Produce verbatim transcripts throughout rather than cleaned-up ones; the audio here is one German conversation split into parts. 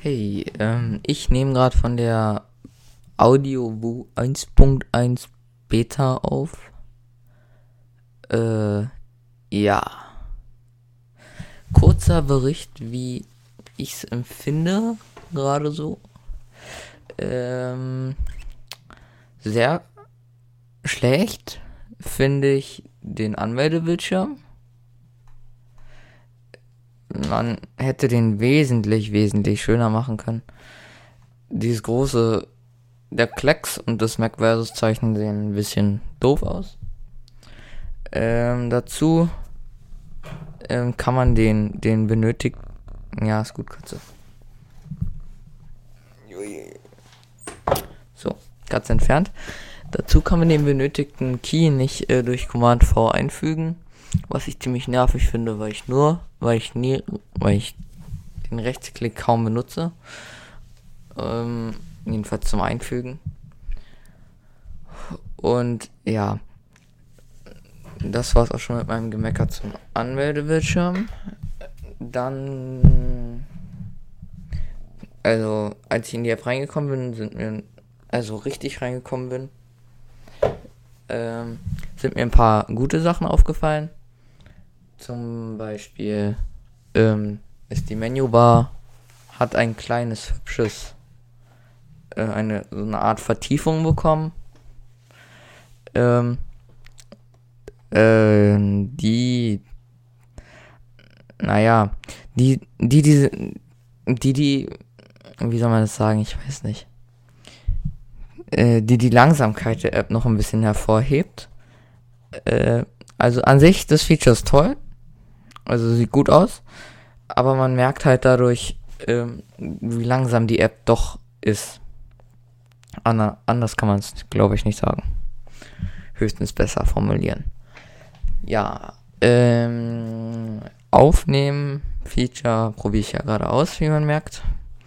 Hey, ähm, ich nehme gerade von der AudioWoo eins Punkt eins Beta auf. Äh, ja. Kurzer Bericht, wie ich es empfinde, gerade so. Ähm, sehr schlecht finde ich den Anmeldebildschirm. Man hätte den wesentlich, wesentlich schöner machen können. Dieses große, der Klecks und das Mac Versus Zeichen sehen ein bisschen doof aus. Ähm, dazu ähm, kann man den, den benötigten, ja, ist gut, Katze. So, Katze entfernt. Dazu kann man den benötigten Key nicht äh, durch Command V einfügen, was ich ziemlich nervig finde, weil ich nur, weil ich nie, weil ich den Rechtsklick kaum benutze. Ähm, jedenfalls zum Einfügen. Und ja, das war's auch schon mit meinem Gemecker zum Anmeldebildschirm. Dann, also als ich in die App reingekommen bin, sind mir, also richtig reingekommen bin, ähm, sind mir ein paar gute Sachen aufgefallen. Zum Beispiel ähm, ist die Menübar, hat ein kleines, hübsches, äh, eine, so eine Art Vertiefung bekommen. Ähm, äh, die, naja, die, die, diese, die, die, wie soll man das sagen, ich weiß nicht, äh, die die Langsamkeit der App noch ein bisschen hervorhebt. Äh, also an sich, das Feature ist toll, also sieht gut aus, aber man merkt halt dadurch, ähm, wie langsam die App doch ist. Anna, anders kann man es, glaube ich, nicht sagen. Höchstens besser formulieren. Ja, ähm, Aufnehmen, Feature probiere ich ja gerade aus, wie man merkt.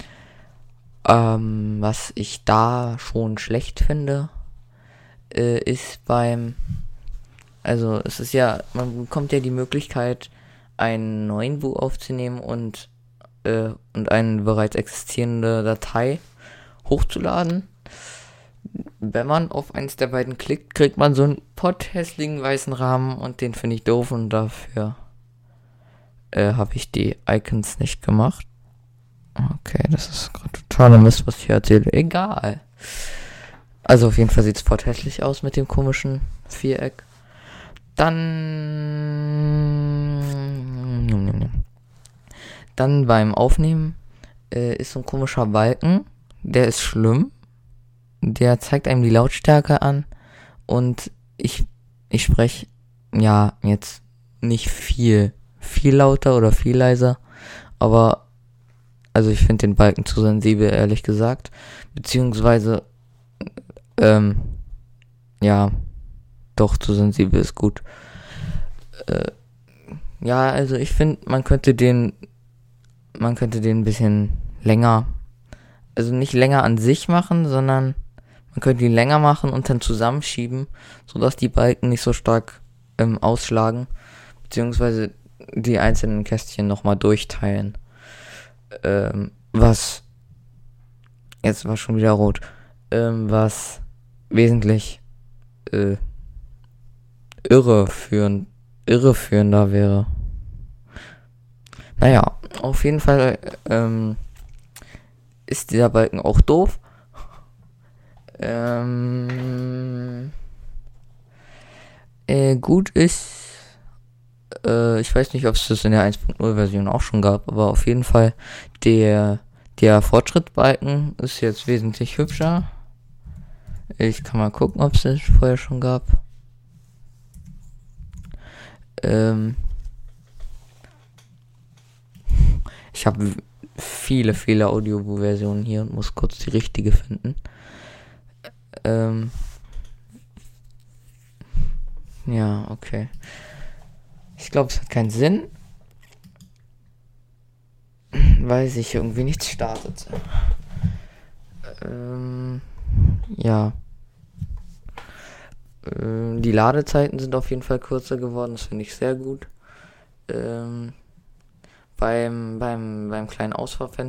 Ähm, was ich da schon schlecht finde, äh, ist beim, also es ist ja, man bekommt ja die Möglichkeit, einen neuen Woo aufzunehmen und, äh, und eine bereits existierende Datei hochzuladen. Wenn man auf eins der beiden klickt, kriegt man so einen potthässlichen weißen Rahmen und den finde ich doof und dafür äh, habe ich die Icons nicht gemacht. Okay, das ist gerade totaler Mist, was ich hier erzähle. Egal. Also auf jeden Fall sieht es potthässlich aus mit dem komischen Viereck. Dann dann beim Aufnehmen äh, ist so ein komischer Balken. Der ist schlimm. Der zeigt einem die Lautstärke an und ich ich spreche ja jetzt nicht viel viel lauter oder viel leiser, aber also ich finde den Balken zu sensibel, ehrlich gesagt, beziehungsweise ähm, ja, doch, zu sensibel ist gut. Äh, ja, also ich finde, man könnte den man könnte den ein bisschen länger, also nicht länger an sich machen, sondern man könnte ihn länger machen und dann zusammenschieben, sodass die Balken nicht so stark ähm, ausschlagen, beziehungsweise die einzelnen Kästchen nochmal durchteilen. Ähm, was, jetzt war schon wieder rot, ähm, was wesentlich äh, irreführend, irreführender wäre. Naja, auf jeden Fall ähm, ist dieser Balken auch doof. Ähm, äh, gut ist, äh, ich weiß nicht, ob es das in der eins Punkt null Version auch schon gab, aber auf jeden Fall der, der Fortschrittbalken ist jetzt wesentlich hübscher. Ich kann mal gucken, ob es das vorher schon gab. Ähm, ich habe viele, viele Audio-Versionen hier und muss kurz die richtige finden. Ähm, ja, okay. Ich glaube, es hat keinen Sinn, weil sich irgendwie nichts startet. Ähm, ja. Ähm, die Ladezeiten sind auf jeden Fall kürzer geworden, das finde ich sehr gut. Ähm, beim, beim, beim kleinen Auswahlfenster